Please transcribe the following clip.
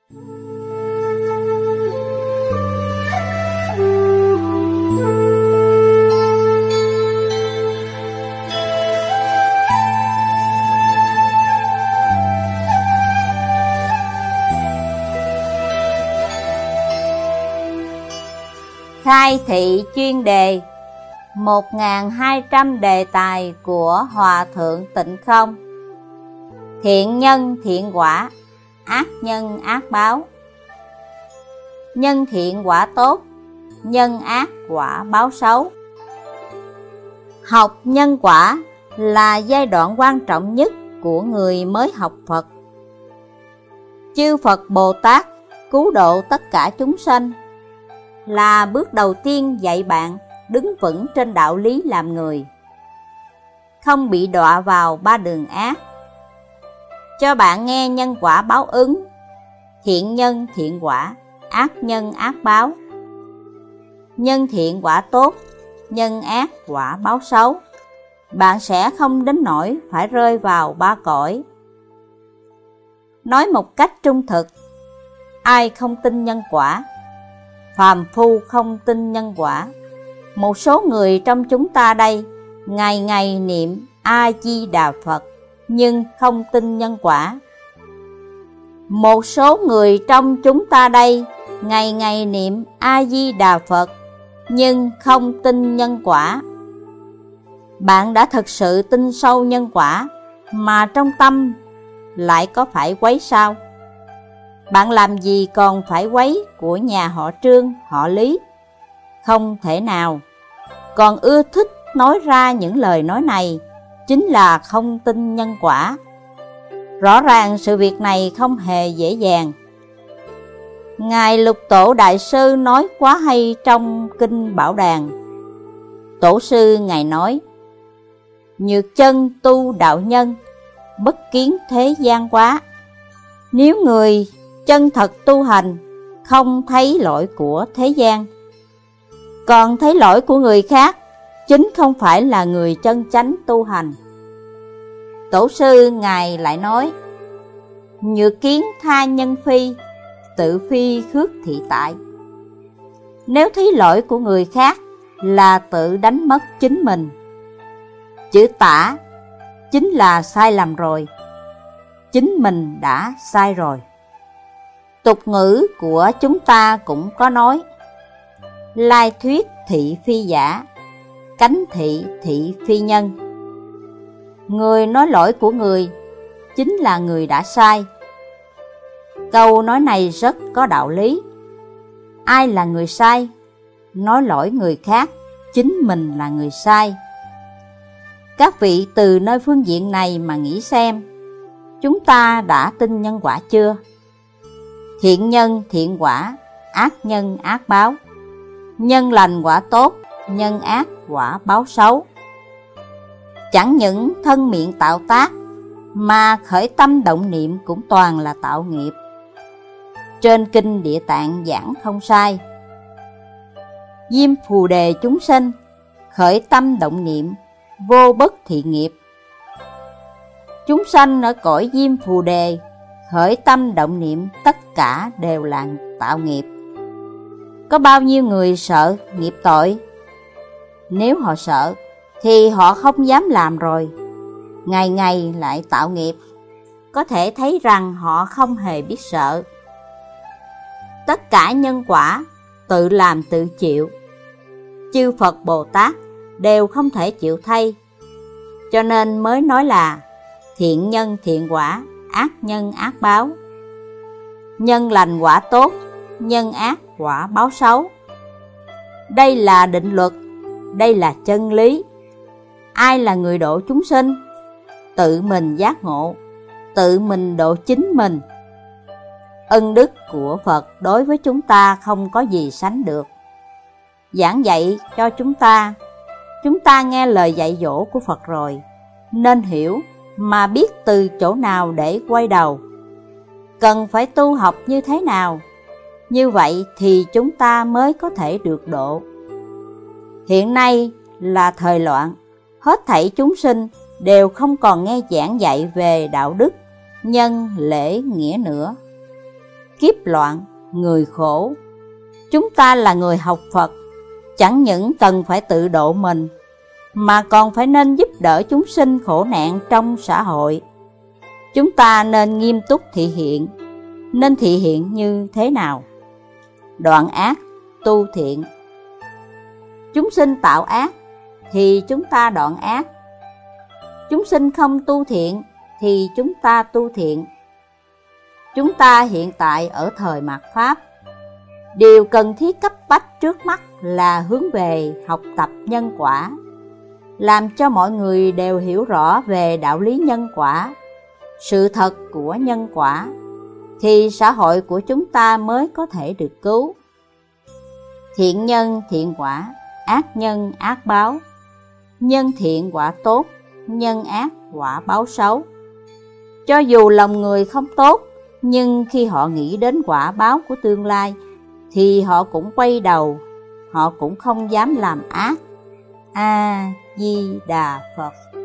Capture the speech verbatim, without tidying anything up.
Khai thị chuyên đề một nghìn hai trăm đề tài của Hòa Thượng Tịnh Không. Thiện nhân thiện quả, ác nhân ác báo. Nhân thiện quả tốt, nhân ác quả báo xấu. Học nhân quả là giai đoạn quan trọng nhất của người mới học Phật. Chư Phật Bồ Tát cứu độ tất cả chúng sanh, là bước đầu tiên dạy bạn đứng vững trên đạo lý làm người, không bị đọa vào ba đường ác. Cho bạn nghe nhân quả báo ứng, thiện nhân thiện quả, ác nhân ác báo. Nhân thiện quả tốt, nhân ác quả báo xấu. Bạn sẽ không đến nỗi phải rơi vào ba cõi. Nói một cách trung thực, ai không tin nhân quả? Phàm phu không tin nhân quả. Một số người trong chúng ta đây ngày ngày niệm A Di Đà Phật nhưng không tin nhân quả. Một số người trong chúng ta đây ngày ngày niệm A Di Đà Phật nhưng không tin nhân quả. Bạn đã thực sự tin sâu nhân quả mà trong tâm lại có phải quấy sao? Bạn làm gì còn phải quấy của nhà họ Trương, họ Lý? Không thể nào. Còn ưa thích nói ra những lời nói này chính là không tin nhân quả. Rõ ràng sự việc này không hề dễ dàng. Ngài Lục Tổ Đại Sư nói quá hay trong Kinh Bảo Đàn. Tổ sư Ngài nói: nhược chân tu đạo nhân, bất kiến thế gian quá. Nếu người chân thật tu hành, không thấy lỗi của thế gian, còn thấy lỗi của người khác, chính không phải là người chân chánh tu hành. Tổ sư Ngài lại nói: nhược kiến tha nhân phi, tự phi khước thị tại. Nếu thấy lỗi của người khác là tự đánh mất chính mình. Chữ tả chính là sai lầm rồi, chính mình đã sai rồi. Tục ngữ của chúng ta cũng có nói: lai thuyết thị phi giả, cánh thị thị phi nhân. Người nói lỗi của người chính là người đã sai. Câu nói này rất có đạo lý. Ai là người sai? Nói lỗi người khác, chính mình là người sai. Các vị từ nơi phương diện này mà nghĩ xem, chúng ta đã tin nhân quả chưa? Thiện nhân thiện quả, ác nhân ác báo. Nhân lành quả tốt, nhân ác quả báo xấu. Chẳng những thân miệng tạo tác, mà khởi tâm động niệm cũng toàn là tạo nghiệp. Trên Kinh Địa Tạng giảng không sai: Diêm Phù Đề chúng sinh, khởi tâm động niệm, vô bất thị nghiệp. Chúng sanh ở cõi Diêm Phù Đề, khởi tâm động niệm tất cả đều là tạo nghiệp. Có bao nhiêu người sợ nghiệp tội? Nếu họ sợ thì họ không dám làm rồi, ngày ngày lại tạo nghiệp. Có thể thấy rằng họ không hề biết sợ. Tất cả nhân quả tự làm tự chịu. Chư Phật Bồ Tát đều không thể chịu thay. Cho nên mới nói là thiện nhân thiện quả, ác nhân ác báo. Nhân lành quả tốt, nhân ác quả báo xấu. Đây là định luật, đây là chân lý. Ai là người độ chúng sinh? Tự mình giác ngộ, tự mình độ chính mình. Ân đức của Phật đối với chúng ta không có gì sánh được. Giảng dạy cho chúng ta, chúng ta nghe lời dạy dỗ của Phật rồi, nên hiểu mà biết từ chỗ nào để quay đầu. Cần phải tu học như thế nào? Như vậy thì chúng ta mới có thể được độ. Hiện nay là thời loạn, hết thảy chúng sinh đều không còn nghe giảng dạy về đạo đức, nhân, lễ, nghĩa nữa. kiếp loạn, người khổ. Chúng ta là người học Phật, chẳng những cần phải tự độ mình, mà còn phải nên giúp đỡ chúng sinh khổ nạn trong xã hội. Chúng ta nên nghiêm túc thị hiện. Nên thị hiện như thế nào? Đoạn ác, tu thiện. Chúng sinh tạo ác thì chúng ta đoạn ác. Chúng sinh không tu thiện thì chúng ta tu thiện. Chúng ta hiện tại ở thời mạt Pháp, điều cần thiết cấp bách trước mắt là hướng về học tập nhân quả, làm cho mọi người đều hiểu rõ về đạo lý nhân quả, sự thật của nhân quả, thì xã hội của chúng ta mới có thể được cứu. Thiện nhân thiện quả, ác nhân ác báo. Nhân thiện quả tốt, nhân ác quả báo xấu. Cho dù lòng người không tốt, nhưng khi họ nghĩ đến quả báo của tương lai thì họ cũng quay đầu, họ cũng không dám làm ác. A Di Đà Phật.